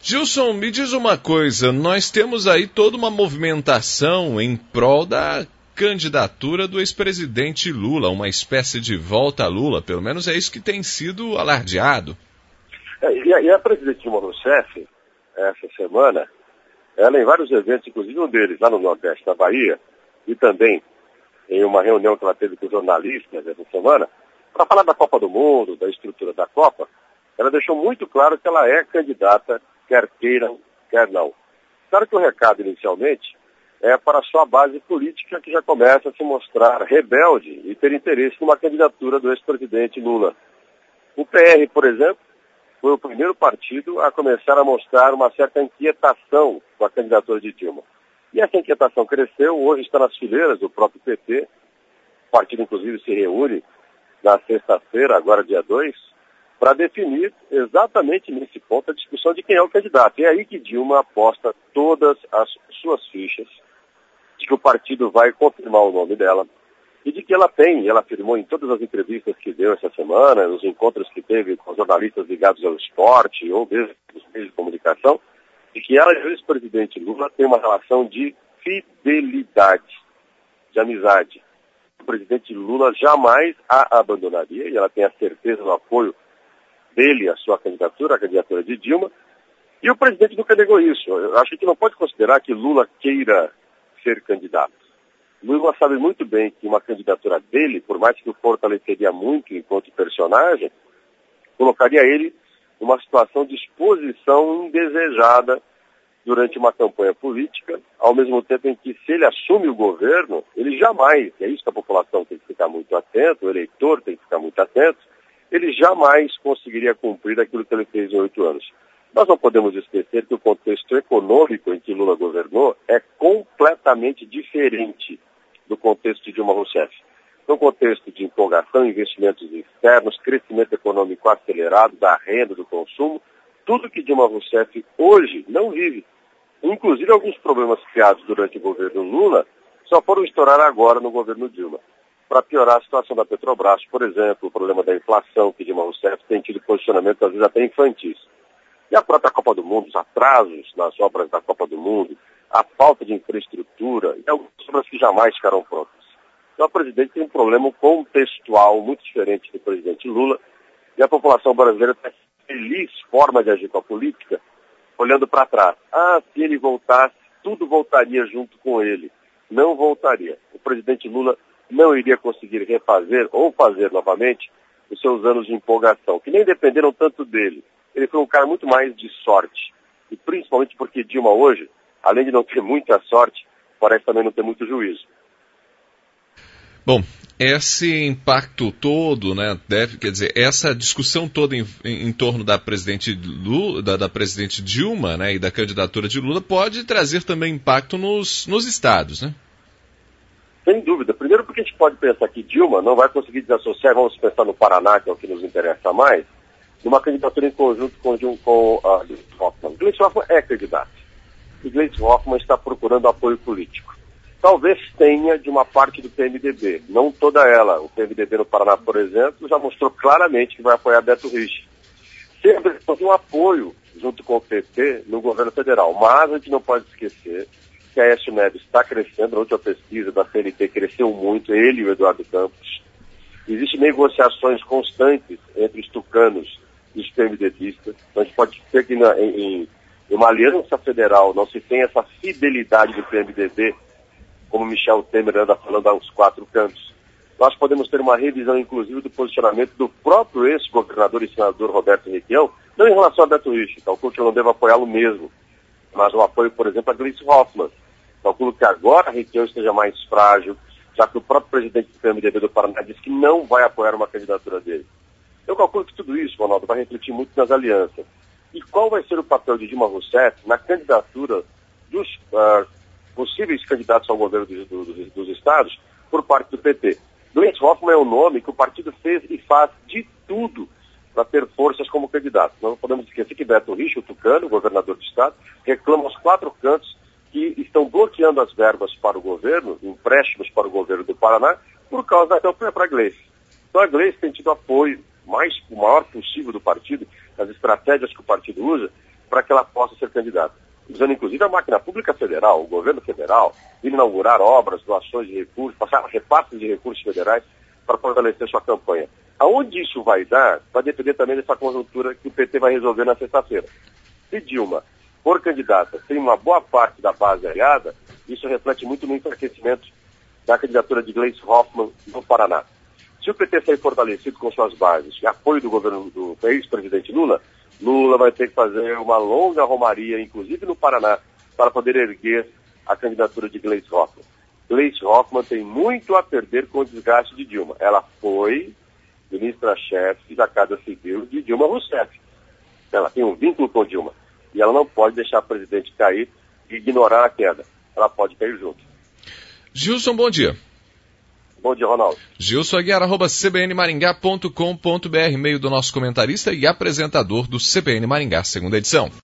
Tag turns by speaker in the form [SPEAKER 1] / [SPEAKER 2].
[SPEAKER 1] Gilson, me diz uma coisa, nós temos aí toda uma movimentação em prol da candidatura do ex-presidente Lula, uma espécie de volta a Lula, pelo menos é isso que tem sido alardeado.
[SPEAKER 2] E a presidente Dilma Rousseff, essa semana, ela em vários eventos, inclusive um deles lá no Nordeste da Bahia, e também em uma reunião que ela teve com jornalistas essa semana, para falar da Copa do Mundo, da estrutura da Copa, ela deixou muito claro que ela é candidata, quer queiram, quer não. Claro que o recado inicialmente é para a sua base política, que já começa a se mostrar rebelde e ter interesse numa candidatura do ex-presidente Lula. O PR, por exemplo, foi o primeiro partido a começar a mostrar uma certa inquietação com a candidatura de Dilma. E essa inquietação cresceu, hoje está nas fileiras do próprio PT. O partido, inclusive, se reúne na sexta-feira, agora dia 2, para definir exatamente nesse ponto a discussão de quem é o candidato. E é aí que Dilma aposta todas as suas fichas de que o partido vai confirmar o nome dela e de que ela afirmou em todas as entrevistas que deu essa semana, nos encontros que teve com jornalistas ligados ao esporte ou mesmo nos meios de comunicação, de que ela e o ex-presidente Lula têm uma relação de fidelidade, de amizade. O presidente Lula jamais a abandonaria e ela tem a certeza do apoio dele à sua candidatura, a candidatura de Dilma, e o presidente nunca negou isso. Eu acho que não pode considerar que Lula queira ser candidato. Lula sabe muito bem que uma candidatura dele, por mais que o fortaleceria muito enquanto personagem, colocaria ele numa situação de exposição indesejada durante uma campanha política, ao mesmo tempo em que, se ele assume o governo, ele jamais, e é isso que a população tem que ficar muito atento, o eleitor tem que ficar muito atento, ele jamais conseguiria cumprir aquilo que ele fez em 8 anos. Nós não podemos esquecer que o contexto econômico em que Lula governou é completamente diferente do contexto de Dilma Rousseff. No contexto de empolgação, investimentos externos, crescimento econômico acelerado, da renda, do consumo, tudo que Dilma Rousseff hoje não vive. Inclusive, alguns problemas criados durante o governo Lula só foram estourar agora no governo Dilma. Para piorar a situação da Petrobras, por exemplo, o problema da inflação, que Dilma Rousseff tem tido posicionamento, às vezes, até infantis. E a própria Copa do Mundo, os atrasos nas obras da Copa do Mundo, a falta de infraestrutura e algumas obras que jamais ficarão prontas. Então, o presidente tem um problema contextual muito diferente do presidente Lula e a população brasileira tem feliz forma de agir com a política, olhando para trás. Se ele voltasse, tudo voltaria junto com ele. Não voltaria. O presidente Lula não iria conseguir refazer ou fazer novamente os seus anos de empolgação, que nem dependeram tanto dele. Ele foi um cara muito mais de sorte. E principalmente porque Dilma hoje, além de não ter muita sorte, parece também não ter muito juízo.
[SPEAKER 1] Bom, esse impacto todo, né, essa discussão toda em torno da presidente Lula, da presidente Dilma, né, e da candidatura de Lula pode trazer também impacto nos estados, né?
[SPEAKER 2] Sem dúvida. Primeiro porque a gente pode pensar que Dilma não vai conseguir desassociar, vamos pensar no Paraná, que é o que nos interessa mais, numa candidatura em conjunto com a Gleisi Hoffmann. Gleisi Hoffmann é candidata. E Gleisi Hoffmann está procurando apoio político. Talvez tenha de uma parte do PMDB, não toda ela. O PMDB no Paraná, por exemplo, já mostrou claramente que vai apoiar Beto Richa. Sempre tem um apoio junto com o PT no governo federal, mas a gente não pode esquecer que a Aécio Neves está crescendo. Na última pesquisa da CNT cresceu muito, ele e o Eduardo Campos. Existem negociações constantes entre os tucanos e os PMDBistas. Então a gente pode dizer que em uma aliança federal não se tem essa fidelidade do PMDB, como Michel Temer anda falando aos 4 cantos. Nós podemos ter uma revisão, inclusive, do posicionamento do próprio ex-governador e senador Roberto Requião, não em relação a Beto Richa, calculo que eu não devo apoiá-lo mesmo, mas o apoio, por exemplo, a Gleisi Hoffmann. Calculo que agora Requião esteja mais frágil, já que o próprio presidente do PMDB do Paraná disse que não vai apoiar uma candidatura dele. Eu calculo que tudo isso, Ronaldo, vai refletir muito nas alianças. E qual vai ser o papel de Dilma Rousseff na candidatura dos possíveis candidatos ao governo dos estados por parte do PT? Gleisi Hoffmann é um nome que o partido fez e faz de tudo para ter forças como candidato. Não podemos esquecer que Beto Richa, o tucano, governador do estado, reclama aos 4 cantos que estão bloqueando as verbas para o governo, empréstimos para o governo do Paraná, por causa da campanha para a Gleisi. Então a Gleisi tem tido apoio o maior possível do partido, as estratégias que o partido usa, para que ela possa ser candidata. Usando inclusive a máquina pública federal, o governo federal, inaugurar obras, doações de recursos, passar repasses de recursos federais para fortalecer sua campanha. Aonde isso vai dar, vai depender também dessa conjuntura que o PT vai resolver na sexta-feira. Se Dilma for candidata, tem uma boa parte da base aliada, isso reflete muito no enfraquecimento da candidatura de Gleisi Hoffmann no Paraná. Se o PT sair fortalecido com suas bases e apoio do governo do ex-presidente Lula, Lula vai ter que fazer uma longa romaria, inclusive no Paraná, para poder erguer a candidatura de Gleisi Hoffmann. Gleisi Hoffmann tem muito a perder com o desgaste de Dilma. Ela foi ministra-chefe da Casa Civil de Dilma Rousseff. Ela tem um vínculo com Dilma. E ela não pode deixar o presidente cair e ignorar a queda. Ela pode cair junto.
[SPEAKER 1] Gilson, bom dia.
[SPEAKER 2] Bom dia, Ronaldo.
[SPEAKER 1] Gilson Aguiar, @cbnmaringá.com.br, e-mail do nosso comentarista e apresentador do CBN Maringá, segunda edição.